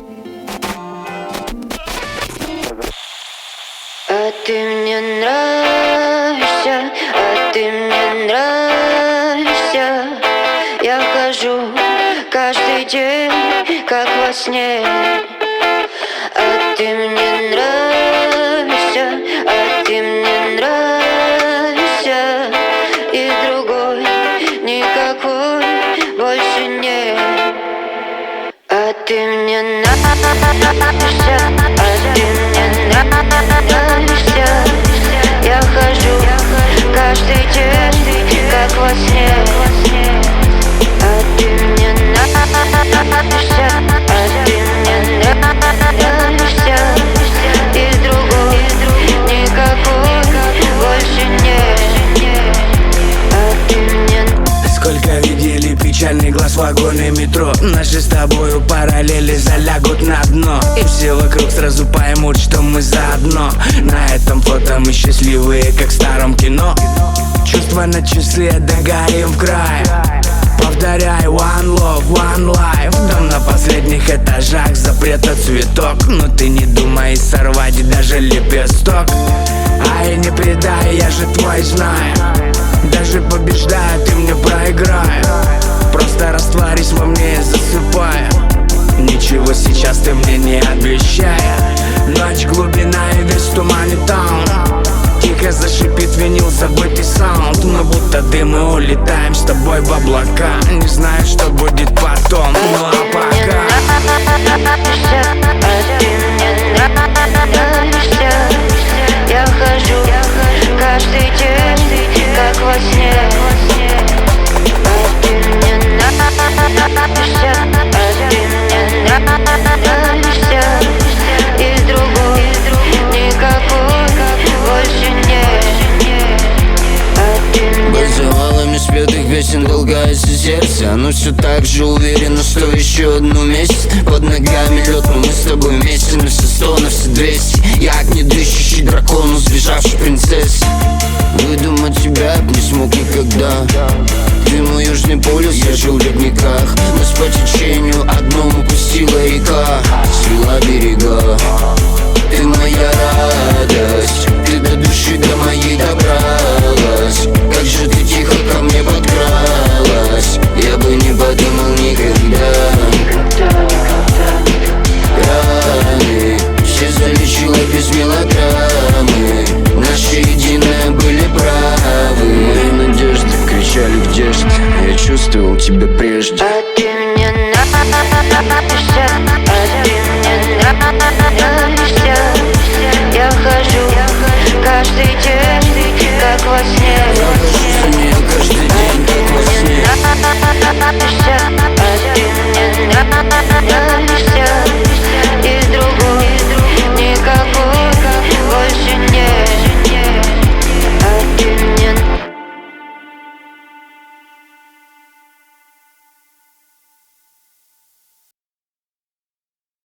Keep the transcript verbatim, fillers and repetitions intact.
А ты мне нравишься, а ты мне нравишься. Я хожу каждый день, как во сне. А ты мне нравишься, а ты мне нравишься. И другой никакой больше нет. А ты мне нравишься, а ты мне нравишься. Я хожу каждый день, как во сне. А ты мне нравишься, а ты мне нравишься. И другой никакой больше нет. А ты мне. Сколько видели печальный глаз в вагоне метро. Наши с тобою параллели залягут на дно. И все вокруг сразу поймут, что мы заодно. На этом фото мы счастливые, как в старом кино. Чувства на часы, догорим в край. Повторяй, one love, one life. Дом на последних этажах, запрета цветок. Но ты не думай сорвать даже лепесток. Ай, не предай, я же твой знаю. Даже побеждая, ты мне проиграй. Просто растворись во мне, засыпая. Ничего сейчас ты мне не обещая. Ночь, глубина и весь в тумане таун. Тихо зашипит винил забытый саунд. Но будто дым мы улетаем с тобой в облака. Не знаю, что будет потом, ну а пока. А ты мне нравишься. Я хожу каждый день, как во сне. А ты мне нравишься, а ты мне нравишься. И другой никакой больше нет. А ты мне. Под завалами спетых песен толкается сердце. Оно все так же уверено, что еще одну месяц. Под ногами лед, но мы с тобой вместе. На все сто, на все двести. Я огнедышащий дракон, сбежавший принцессы. Выдумать тебя б не смог никогда. Ты мой южный полюс, я жил в ледниках. Мы по течению одному